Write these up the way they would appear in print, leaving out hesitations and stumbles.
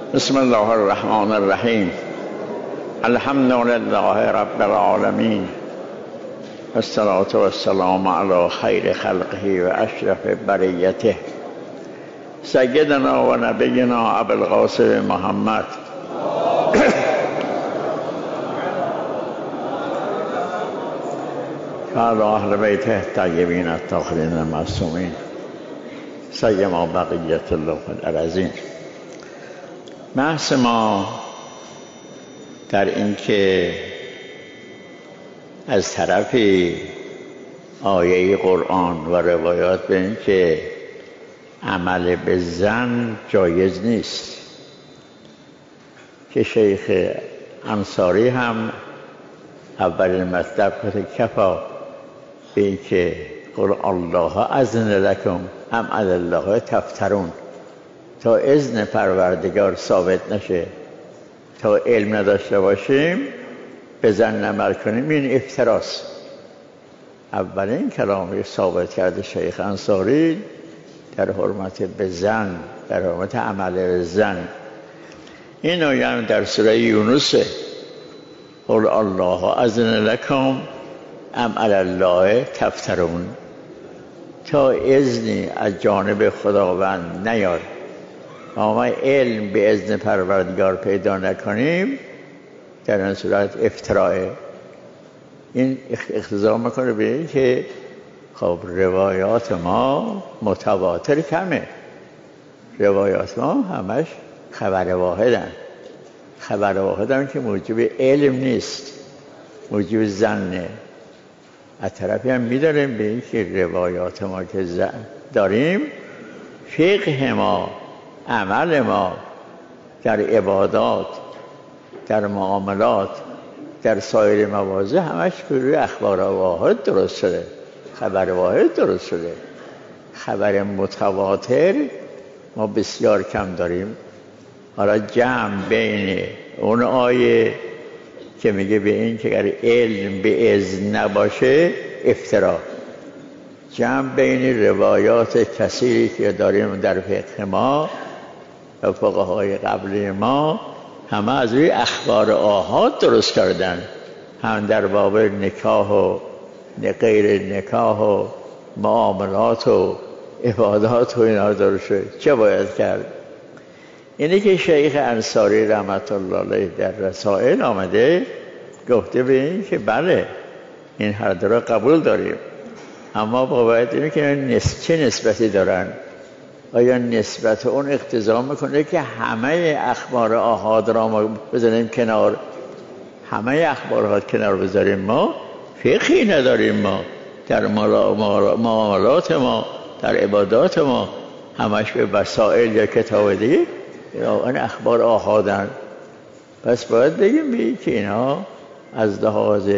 بسم الله الرحمن الرحیم. الحمد لله رب العالمین، والصلاة والسلام علی خیر خلقه و اشرف بریته سیدنا و نبینا ابوالقاسم محمد و علی اهل بیته الطیبین الطاهرین المعصومین سیما بقیة الله الارضین. بحث ما در این که از طرفی آیه قرآن و روایات به این که عمل به زن جایز نیست، که شیخ انصاری هم اولین مطلب کفا به این که قل الله اذن لکم ام علی الله تفترون، تا اذن پروردگار ثابت نشه، تا علم نداشته باشیم به زن عمل کنیم، این افتراست. اولین کلامی ثابت کرده شیخ انصاری در حرمت به زن، در حرمت عمل به زن. این آیه هم در سوره یونس، قل الله اذن لکم ام علی الله تفترون، تا اذنی از جانب خداوند نیاد ما علم به اذن پروردگار پیدا نکنیم، در این صورت افترائه. این اقتضا میکنه به این که خب روایات ما متواتر کمه، روایات ما همش خبر واحدن، خبر واحدن که موجب علم نیست، موجب ظنه. از طرفی هم میداریم به این که روایات ما که داریم، فقه ما، عمل ما در عبادات، در معاملات، در سایر مواضع همش روی اخبار واحد درست شده، خبر واحد درست شده. خبر متواتر ما بسیار کم داریم. حالا جمع بین اون آیه که میگه به این که اگر علم به اذن نباشه افترا، جمع بین روایات کثیری که داریم در فقه ما و فقهای قبلی ما، همه از روی اخبار آحاد درست کردن، هم در باب نکاح و غیر نکاح و معاملات و عبادات و اینا درست شد. چه باید کرد؟ اینه که شیخ انصاری رحمت الله علیه در رسائل آمده گفته به این که بله این هر دو را قبول داریم، اما باید اینه که چه نسبتی دارن. آیا نسبت اون اقتضا میکنه که همه اخبار آحاد را ما بذاریم کنار، همه اخبار آحاد کنار بذاریم، ما فقهی نداریم، ما در معاملات ما، در عبادات ما همش به وسائل یا کتاب دیگه این اخبار آحادن. پس باید بگیم که اینا از لحاظ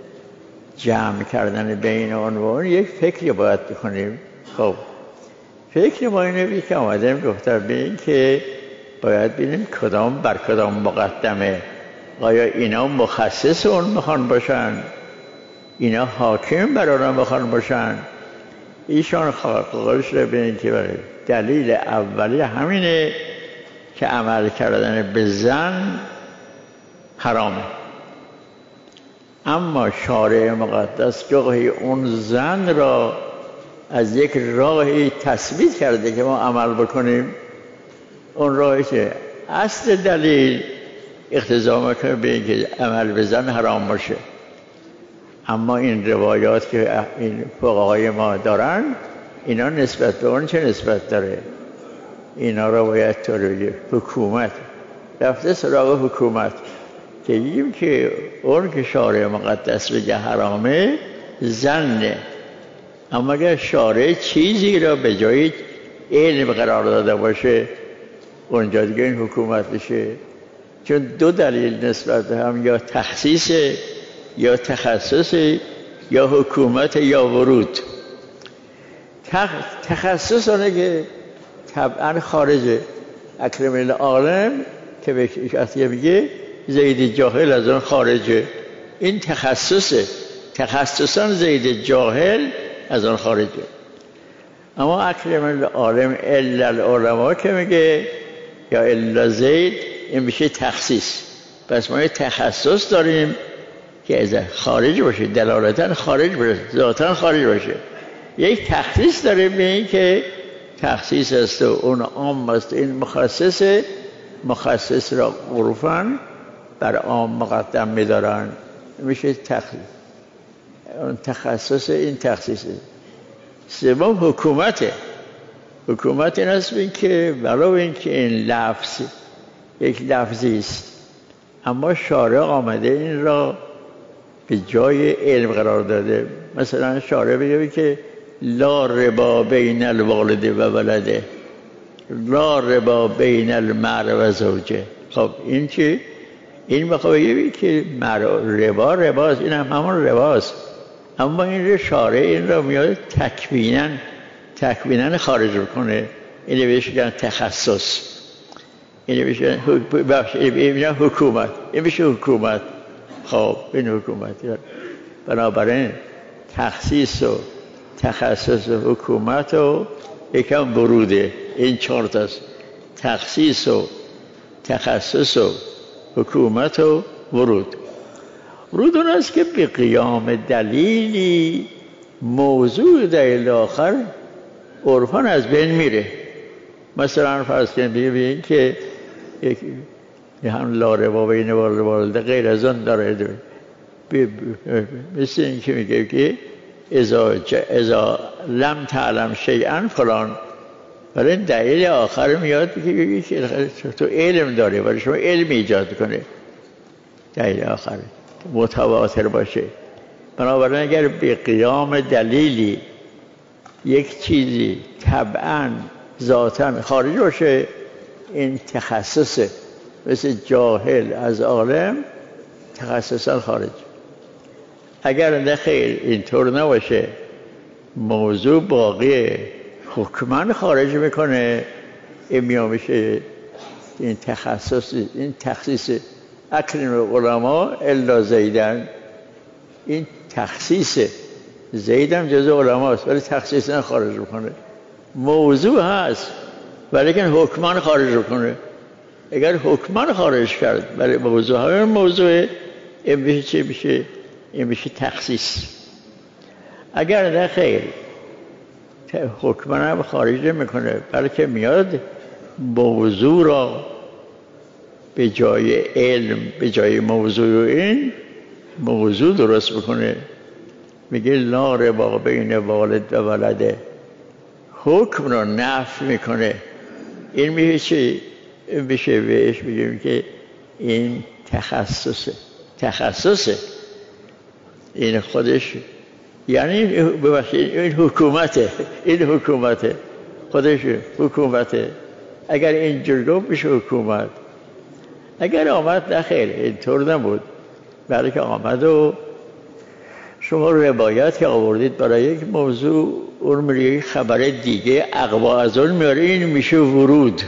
جمع کردن بین عنوان یک فکری باید بکنیم. خب فکر ما اینه که آمدیم گفتم ببین که باید ببینیم کدام بر کدام مقدمه. آیا اینا مخصص اون میخوان باشن، اینا حاکم بر اون میخوان باشن؟ ایشان خواهش رو ببین که برای دلیل اولی همینه که عمل کردن به زن حرامه، اما شارع مقدس گاهی اون زن را از یک راهی تثبیت کرده که ما عمل بکنیم. اون راهی که اصل دلیل اقتضا میکنه به اینکه عمل به زن حرام باشه، اما این روایات که این فقهای ما دارن، اینا نسبت به اون چه نسبت داره؟ اینا را باید توی حکومت رفته سراغ حکومت که بگیم که اون که شارع مقدس بگه حرامه زنه، اما اگر شارع چیزی را به جای علم قرار داده باشه اونجا دیگه این حکومت بشه. چون دو دلیل نسبت به هم، یا تخصیص یا تخصص، یا حکومت یا ورود. تخصص اونه که طبعا خارجه. اکرم العالم که به کسی میگه زید جاهل از اون خارجه، این تخصصه. تخصصا زید جاهل از اون خارجه. اما اکرم العالم الا العلماء که میگه یا الا زید، این میشه تخصیص. پس ما یه تخصص داریم که از خارج باشه، دلالتاً خارج باشه، ذاتاً خارج باشه. یک تخصیص داریم به این که تخصیص است و اون عام است. این مخصص را عرفاً بر عام مقدم می‌دارن، میشه تخصیص. اون تخصص این تخصیصه. سوم حکومته. حکومت این است که ولو اینکه این لفظ یک لفظی است، اما شارع آمده این را به جای علم قرار داده. مثلا شارع بگه که لا ربا بین الوالد و ولده، لا ربا بین المرء و زوجه. خب این چی؟ این بخواه بگه که رباست، این هم همون رباست، اما این شارع این را میاد تکویناً خارج بکنه. اینه بهش میگن تخصص، اینه بهش میگن حکومت. این میشه حکومت. خب این حکومت. بنابراین تخصیص و تخصص و حکومت و یکم بروده. این 4 تاست: تخصیص و تخصص و حکومت و ورود. ورود اون است که به قیام دلیلی موضوع دلیل آخر عرفان از بین میره. مثلا فرض کنید بگیم که هم لا ربا بین والده غیر از آن داره، مثل این که میگه که اذا لم تعلم شیئا فلان، ولی این دلیل آخر میاد که تو علم داره، ولی شما علم ایجاد کنه. دلیل آخر متواتر باشه. بنابراین اگر به قیام دلیلی یک چیزی طبعاً ذاتاً خارج باشه، این تخصصه. مثل جاهل از عالم تخصصاً خارج. اگر نه خیر اینطور نباشه، موضوع باقی حکماً خارج میکنه، این میشه این تخصص، این تخصیص. اکرم علماء الا زیدن، این تخصیصه. زیدم جزء علماء است ولی تخصیصاً خارج میکنه. موضوع هست ولی حکماً خارج میکنه. اگر حکماً خارج کرد ولی موضوع همین موضوع، این میشه چی میشه؟ این میشه تخصیص. اگر نه خیر حکماً هم خارج نمیکنه، بلکه میاد موضوع را به جای علم، به جای موضوع این موضوع درست بکنه. میگه لا ربا بین والد و ولده، حکم را نفی میکنه. این میشه چی؟ این میشه بهش میگیم که این تخصصه. این خودش یعنی این حکومته خودش حکومته. اگر اینجور گفت میشه حکومت. اگر آمد نخیر اینطور نبود، بلکه آمد و شما روایت که آوردید برای یک موضوع، اون میگه خبر دیگه اقوا از اون میاره، این میشه ورود.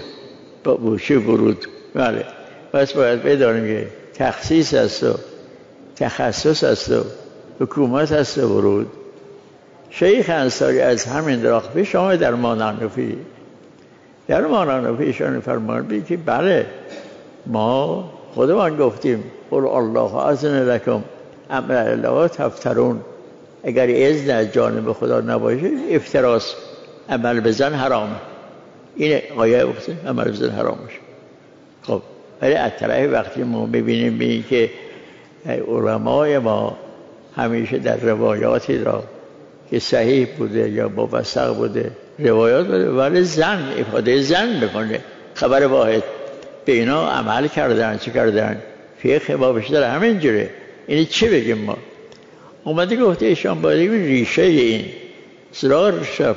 بله. پس باید بدانیم که تخصیص است و تخصص است و حکومت است و ورود. شیخ انصاری از همین راقبی شما در مانانفی ایشان فرمودند که بله ما خودمان گفتیم قل الله اذن لکم ام علی الله تفترون. اگر اذن از جانب خدا نباشه افتراست، عمل بزن حرام. این آیه گفته عمل بزن حرام باشه. خب ولی از طرف وقتی ما ببینیم این که علمای ما همیشه در روایاتی را که صحیح بوده یا موثق بوده روایات بوده، ولی افاده زن بکنه، خبر واحد به اینا عمل کردن، چه کردن؟ فقه ما بیشتر همین جوره. اینی چی بگیم ما؟ اومده گفته ایشان باید ریشه این سراغ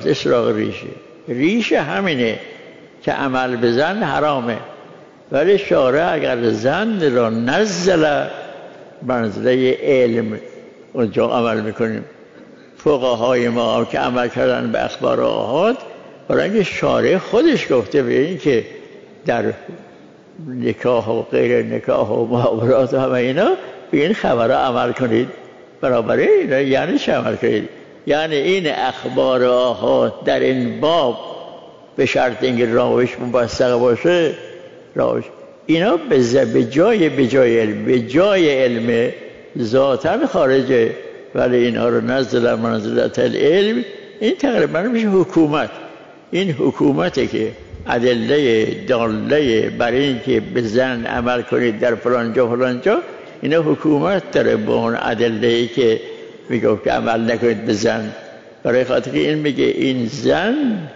ریشه همینه که عمل به زن حرامه، ولی شارع اگر زن را نزل منزله علم اونجا عمل میکنیم. فقهای ما هم که عمل کردن به اخبار آحاد، برای اینکه شارع خودش گفته به این که در نکاح و غیر نکاح و معاملات و همه اینا به این خبرها عمل کنید. برابره اینا یعنی چه عمل کنید؟ یعنی این اخبار آحاد در این باب به شرط اینکه راویش موثق باشه راوش اینا به جای علم ذاتاً خارجه، ولی اینا رو نزل منزلت العلم، این تقریبا میشه حکومت. این حکومته که ادله داله برای اینکه به زن عمل کنید در فلان جا اینا حکومت داره به اون ادله‌ای که میگه که عمل نکنید به زن. برای خاطر این میگه این زن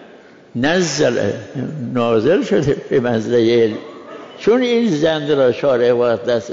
نازل شده به منزله علم، چون این زن را شارع وقت دست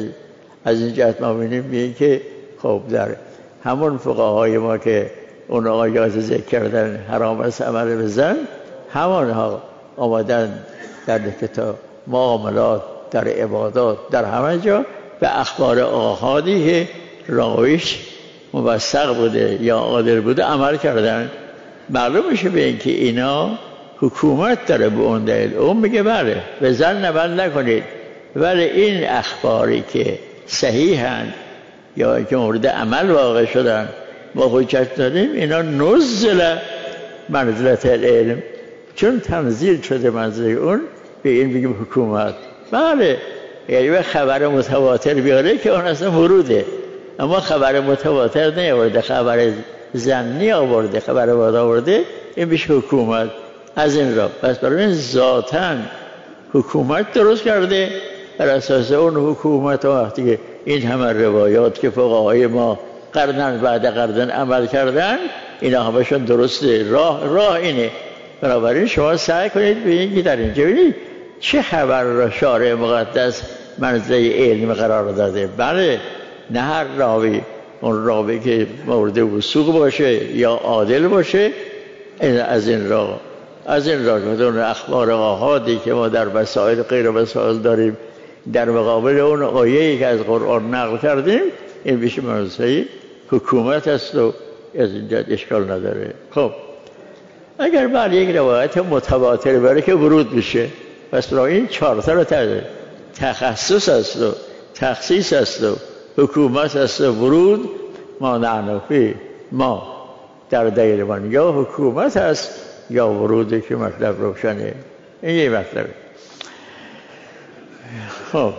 از این جهت ما می‌بینیم که خب در همون فقهای ما که اون آیات ذکر کردن حرام است عمل به زن، همونها آمدن در کتاب معاملات، در عبادات، در همه جا به اخبار آحادی که راویش موثق بوده یا عادل بوده عمل کردن. معلوم میشه به این که اینا حکومت داره به اون دلیل. اون میگه بله به زن عمل نکنید، ولی این اخباری که صحیحن یا که مورد عمل واقع شدن ما حجت داریم، اینا نزل منزلت العلم، چون تنزیل شده منزله اون، به این میگیم حکومت. بله یعنی خبر متواتر بیاره که اون اصلا وروده، اما خبر متواتر نیاورده، خبر ظنی آورده، خبر وارد آورده، این میشه حکومت. از این را پس برای این ذاتاً حکومت درست کرده. بر اساس اون حکومت وقتی که این همه روایات که فقهای ما قرن بعد قرن عمل کردن، اینا همشون درسته. راه اینه. بنابراین شما سعی کنید ببینید که در اینجا ببینید چه خبر را شارع مقدس منزله علم قرار داده. بله نه هر راوی، اون راوی که مورد وثوق باشه یا عادل باشه، از این راه که اون اخبار آحادی که ما در وسائل غیر وسائل داریم در مقابل اون آیه‌ای که از قرآن نقل کردیم، این میشه منزله حکومت است و از اینجا اشکال نداره. خب اگر بعد یک روایت متواتر بره که ورود میشه، پس برای این 4 تا رو تخصص است و تخصیص است و حکومت است و ورود. ما نعنفی ما در دلیل من یا حکومت است یا ورودی که مطلب روشنه. این یه مطلبه. خب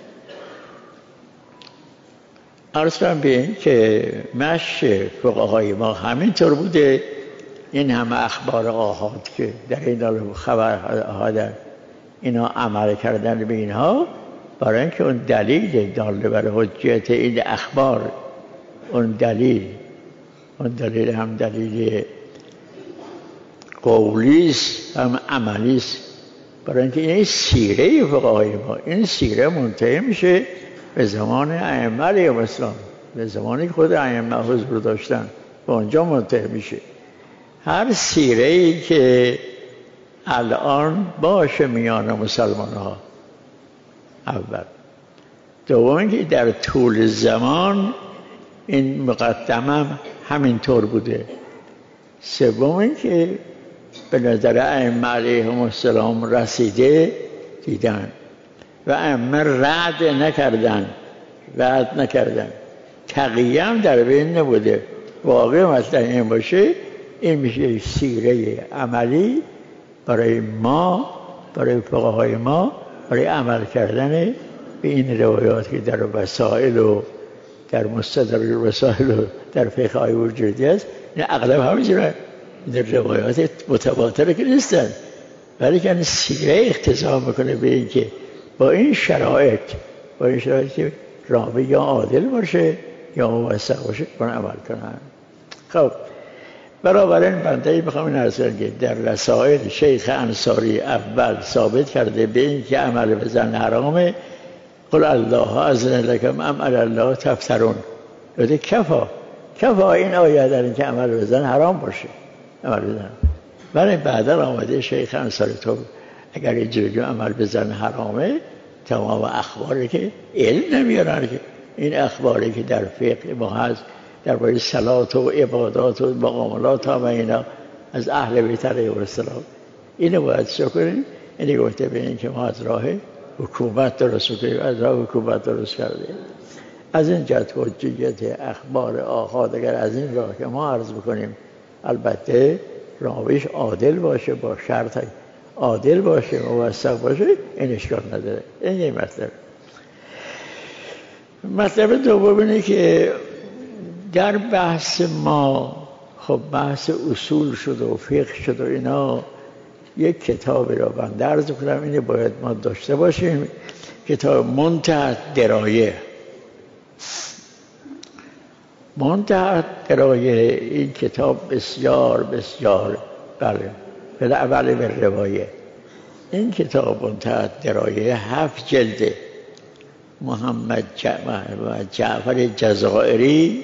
عرض کنم بین که مشی فقهای ما همینطور بوده. این همه اخبار آحاد که در این خبر آحادن، اینا عمل کردن به اینها برای اینکه اون دلیل داله بر حجیت این اخبار، اون دلیل هم دلیل قولیست هم عملیست. برای اینکه این سیره فقهای ما، این سیره منتهی میشه به زمان ائمه علیهم السلام، به زمانی که خود ائمه حضور داشتن، به اونجا منتهی میشه. هر سیره‌ای که الان باشه میان مسلمان ها، اول. دوم اینکه در طول زمان این مقدمه همینطور بوده. سوم اینکه به نظر ائمه علیهم السلام رسیده دیدن و ائمه رد نکردن، تقیه هم در بین نبوده. واقع مثلا این باشه، این میشه سیره عملی برای ما، برای فقهای ما، برای عمل کردن به این روایات که در وسائل و در مستدرک وسائل و در فقه های وجودی است. این اغلب همینجوره، در روایات متواتره که نیستن، ولی که سیره اقتضا میکنه به این که با این شرایط که راوی یا عادل باشه یا موثق باشه کنه عمل کنن. خب بنابراین بنده میخوام این عرض کنم که در رسائل شیخ انصاری اول ثابت کرده به این که عمل به زن حرامه. قل الله اذن لکم ام علی الله تفترون. بده کفا این آیه در این که عمل به زن حرام باشه، عمل به زن. ولی بعدا آمده شیخ انصاری تو اگر اینجوری عمل به زن حرامه، تمام اخباری که علم نمیارن، که این اخباری که در فقه ما هست درباره صلات و عبادات و معاملات و اینا از اهل بیت علیهم السلام، اینو باید چه کنیم؟ اینو گفته به این که ما از راه حکومت درست کنیم، از راه حکومت درست کردیم. از این جهت حجیت اخبار آحاد اگر از این راه که ما عرض بکنیم، البته راویش عادل باشه با شرط عادل باشه موثق باشه این اشکال نداره. این یه مطلب دوم اینه که در بحث ما خب بحث اصول شد و فقه شد و اینا، یک کتابی را بنده عرض کنم اینه باید ما داشته باشیم، کتاب منتهی الدرایه. منتهی الدرایه این کتاب بسیار بسیار بله اول به روایه. این کتاب منتهی الدرایه 7 جلده. محمد جعفر جزائری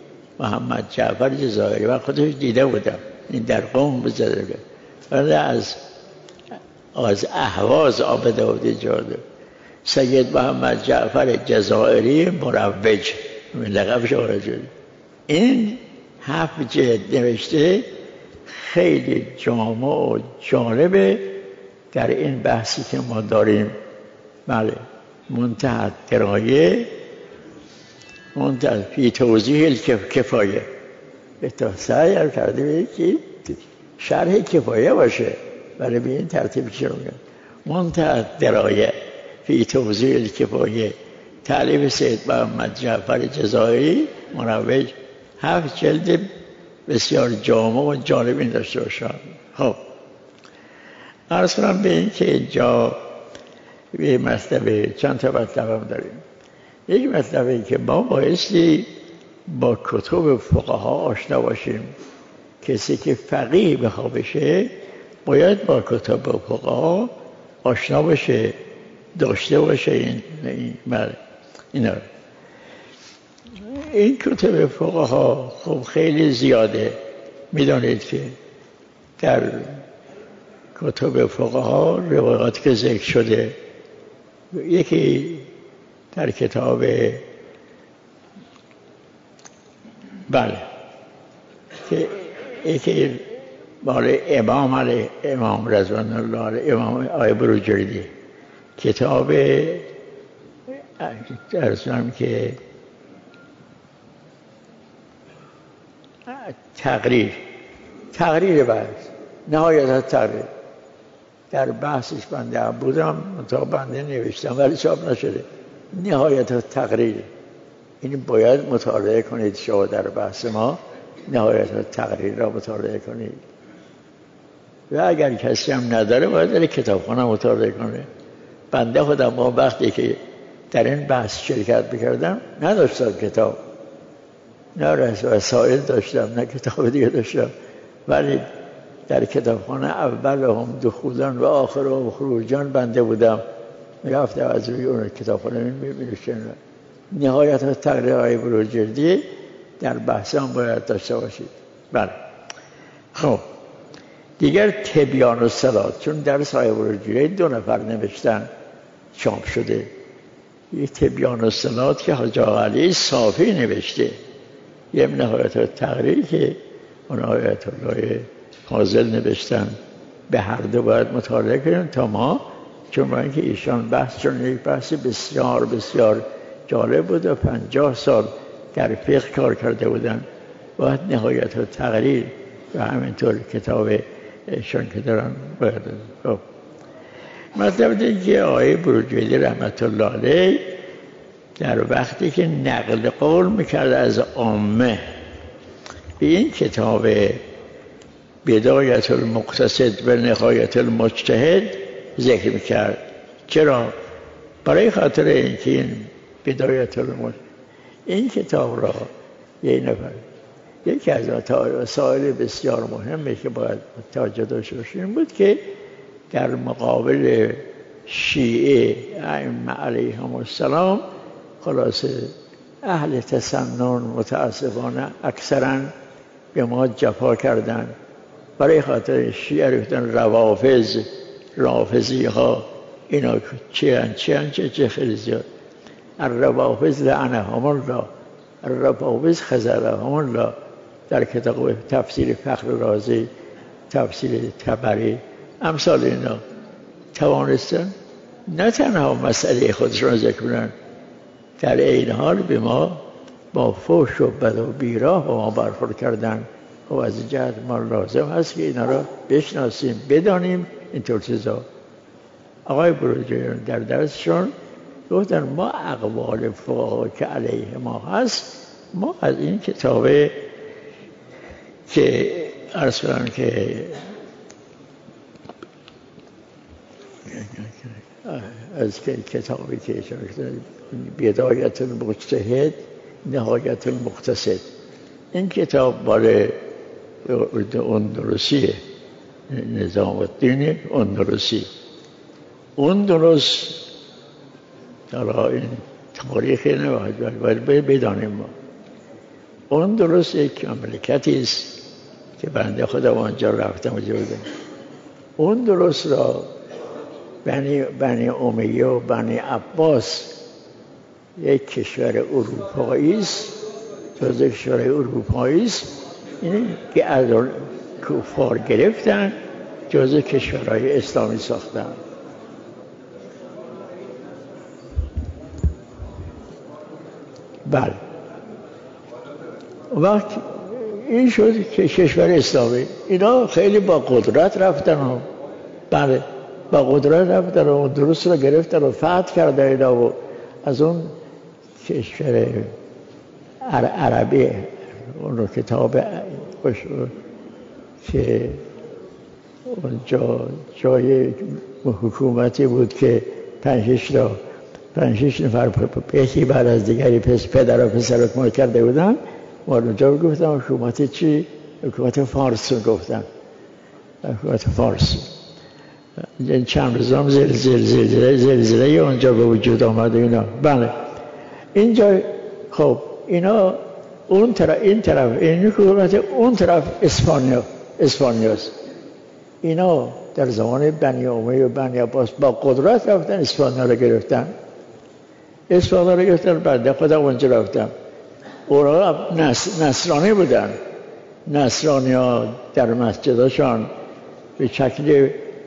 من خودش دیده بودم، این در قم بزده بود، ولی از اهواز آمده بود جاده. سید محمد جعفر جزائری مروج لقبش آورده. این 7 جلد نوشته، خیلی جامع و جالبه در این بحثی که ما داریم. بله منتهی الدرایه، منتهی فی توضیح الکفایه. تا سعی کرده که شرح کفایه باشه، ولی به این ترتیب چی رو میگن؟ منتهی الدرایه فی توضیح الکفایه، تألیف سید محمد جعفر جزائری مروج، 7 جلد بسیار جامع و جالبی داشته باشند. خب عرض کنم به این که اینجا به مطلب چند تا مطلب هم داریم. یک مطلبی که ما بایستی با کتب فقها آشنا باشیم. کسی که فقیه بخواه بشه باید با کتب فقها آشنا باشه، داشته باشه اینا. این کتب فقها خب خیلی زیاده. میدانید که در کتب فقها روایات که ذکر شده، یکی در کتاب بله که یکی مال امام رضوان الله علیه، امام آقای بروجردی، کتاب درسم که تقریر بحث، نهایت تقریر. در بحثش بنده بودم، تا بنده نوشتم ولی چاپ نشده. نهایت تقریر این باید مطالعه کنید. شما در بحث ما نهایت تقریر را مطالعه کنید، و اگر کسی هم نداره باید در کتابخانه مطالعه کنه. بنده خودم ما وقتی که در این بحث شرکت میکردم نداشتم کتاب، نه وسایل داشتم نه کتاب دیگه داشتم، ولی در کتابخانه اول هم دخولان و آخر هم خروجان بنده بودم. میرفتم از روی اون کتابخانه می‌نوشتم. نهایت تقریر آقای بروجردی در بحث هم باید داشته باشید. بله خب دیگر تبیان الصلات، چون درس آقای بروجردی 2 نفر نوشتن چاپ شده. یک تبیان الصلات که حاج آقا علی صافی نوشته، یه نهایت تقریر که اون آیت الله فاضل نوشتن. به هر دو باید مطالعه کنیم تا ما، چون با اینکه ایشان بحث چون یک بحث بسیار بسیار جالب بود و 50 سال در فقه کار کرده بودن، باید نهایت و تقریر و همینطور کتاب ایشان که دارن باید. خب مطلب دیگه که آقای بروجردی رحمت الله علیه در وقتی که نقل قول میکرد از عامه، به این کتاب بدایت المقتصد و نهایت المجتهد ذکر میکرد. چرا؟ برای خاطر اینکه این بدایت المجتهد این کتاب را یکی از مسائل بسیار مهمه که باید توجه داشته باشیم بود که در مقابل شیعه ائمه علیهم السلام خلاصه اهل تسنن متاسفانه اکثرا به ما جفا کردن. برای خاطر شیعه رفتن رافضی ها اینا چه خیلی زیاد. الروافض لعنهم الله، الروافض خذلهم الله. در کتاب تفسیر فخر رازی، تفسیر طبری، امثال اینا توانستن نه تنها مسئله خودشون ذکر کنن، در این حال به ما با فحش و بد و بیراه با ما برخورد کردن. و از جهت ما لازم هست که اینا را بشناسیم، بدانیم اینطور چیزا. آقای بروجریان در درسشون گفتن ما اقوال فقها که علیه ما هست، ما از این کتابه که عرض کنم که از کتابی که بدایت المجتهد نهایت المقتصد، این کتاب مال اندلسیه، نظام الدین اندلسی. اندلس حالا این تاریخی نباید بدانیم ما. اندلس یک مملکتی است که بنده خودم آنجا رفتم و دیدم. اندلس را بنی امیه و بنی عباس یک کشور اروپایی است، جزء کشورهای اروپایی است، این که از کفار گرفتن جزء کشورهای اسلامی ساختن. بله وقت این شد که کشور اسلامی اینا خیلی با قدرت رفتن. بله با قدرت رفتن و درست رو گرفتن و فتح کردن اینا و از اون کشور عربی اون کتاب که اونجا جای حکومتی بود که 5-6 نفر یکی بعد از دیگری پدر و پسر حکومت کرده بودن. ما اونجا گفتم حکومت چی؟ حکومت فارس گفتن، حکومت فارس. این چند روز هم زلزله اونجا به وجود آمد اینا. بله اینجا خب اینا اون طرف این طرف این حکومت اون طرف اسپانیاست. اینا در زمان بنی امیه و بنی عباس با قدرت رفتن اسپانیا رو گرفتن. بنده خودم اونجا رفتم. اونا نصرانی بودن. نصرانی ها در مسجدشان به شکل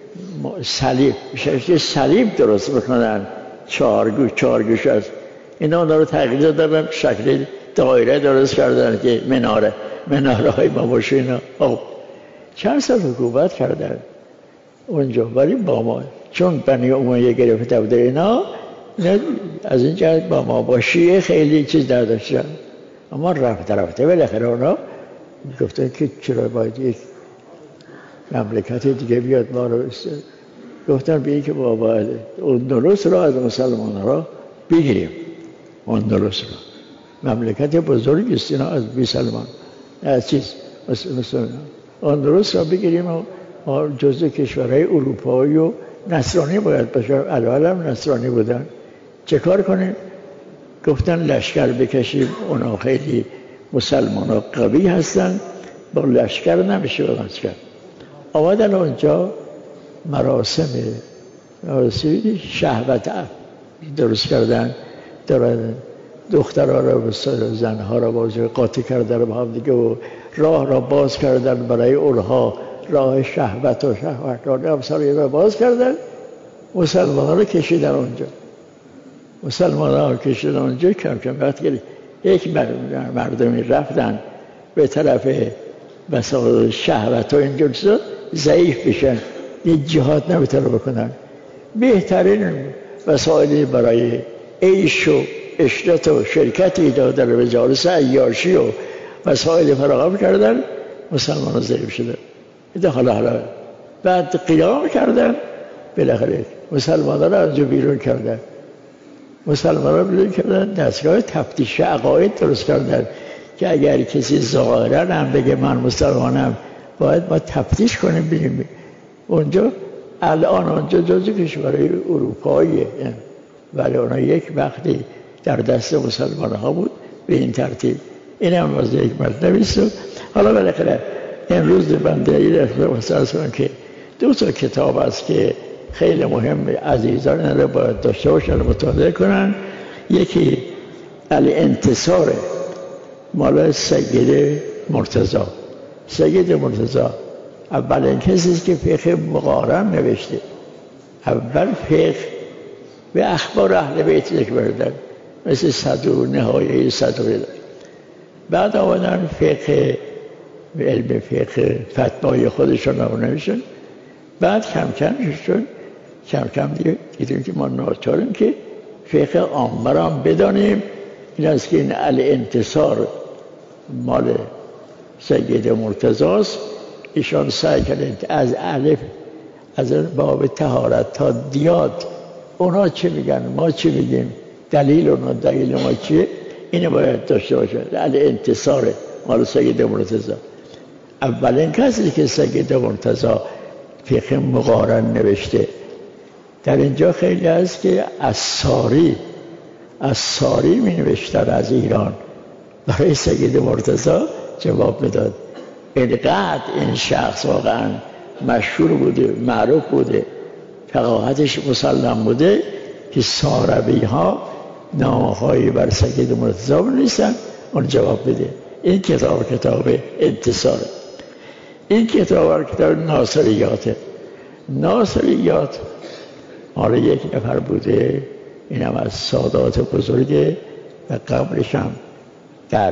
صلیب درست میکنن، چهارگوش است. اینا رو تغییر دادن، شکل دایره درست کردن که مناره های ما باشه. اینا چند سال حکومت کردن اونجا، ولی با ما چون بنی امیه گرفته بوده اینا از این جهت با ما با شیعه خیلی چیز نداشتن. اما رفته بالاخره اونا گفتن که چرا باید یک مملکت دیگه بیاد ما رو گفتن بیایی که ما باید اندلس را از مسلمان را بگیریم. اندلس را مملکت بزرگی است اینا از مسلمان از چیز مسلمان اندلس را بگیریم و ما جزء کشورهای اروپایی و نصرانی باید باشه. الان هم نصرانی بودن. چه کار کنیم؟ گفتن لشکر بکشیم. اونا خیلی مسلمان ها قوی هستن، با لشکر نمیشه بلند کرد. آمدن اونجا مراسم شهوت درست کردن، دخترها را زنها را قاطی کردن با هم دیگه و راه را باز کردن برای اونها، راه شهوت را باز کردن. مسلمان ها رو کشیدن اونجا کم کم وقتی یک مردمی رفتن به طرف مسائل شهوت و اینجور چیزا ضعیف بشن، یک جهاد نمیتونه بکنن. بهترین وسایلی برای عیش و عشرت و شرکتی در مجالس عیاشی و وسایل فراهم کردن. مسلمان ها ضعیف شدن. حالا بعد قیام کردن، بالاخره مسلمان ها را از بیرون کردن. دستگاه تفتیش عقاید درست کردن که اگر کسی ظاهرا هم بگه من مسلمانم باید ما تفتیش کنیم ببینیم. اونجا الان اونجا جزو کشورهای اروپاییه، ولی اونا یک وقتی در دست مسلمان ها بود به این ترتیب. این هم از یک مطلبی است. حالا بالاخره امروز بنده این اختصاص کنم که 2 کتاب است که خیلی مهم عزیزان رو باید داشته باشن مطالعه کنن. یکی الانتصار مال سید مرتضی. اولین کسی که فقه مقارن نوشته. اول فقه به اخبار اهل بیت ذکر بردن مثل صدور، نهایه صدور. بعد آمدن فقه، علم فقه فتوای خودشون رو نوشتن. بعد کم کم دیدیم که ما ناچاریم که فقه عامه را هم بدانیم. این است که این الانتصار مال سید مرتضی است. ایشان سعی کردند از الف از باب طهارت تا دیاد اونا چه میگن ما چه میگیم، دلیل ما چیه، اینو باید داشته باشه. الانتصار مال سید مرتضی. اولین کسی که سید مرتضی فقه مقارن نوشته در اینجا خیلی هست که از ساری می نوشتن از ایران برای سید مرتضی جواب میداد. اینقدر این شخص واقعا مشهور بوده، معروف بوده، فقاهتش مسلم بوده که ساروی ها نامه‌هایی بر سید مرتضی بنویسن اون جواب بده. این کتاب انتصار. این کتاب ناصریات مال یک نفر بوده، این هم از سادات بزرگه و قبرش هم در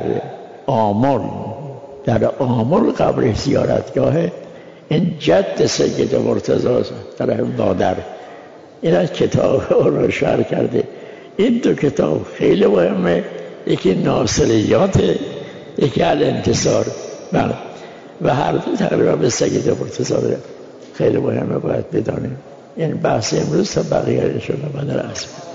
آمل قبر زیارتگاهه. این جد سید مرتضی است طرف مادر. این از کتاب رو شرح کرده. این دو کتاب خیلی مهمه، یکی ناصریاته یکی الانتصار. بله و هر دو تقریبا به سید مرتضی داره. خیلی مهمه باید بدانیم. این بحث امروز تا بقیه شده من در اصل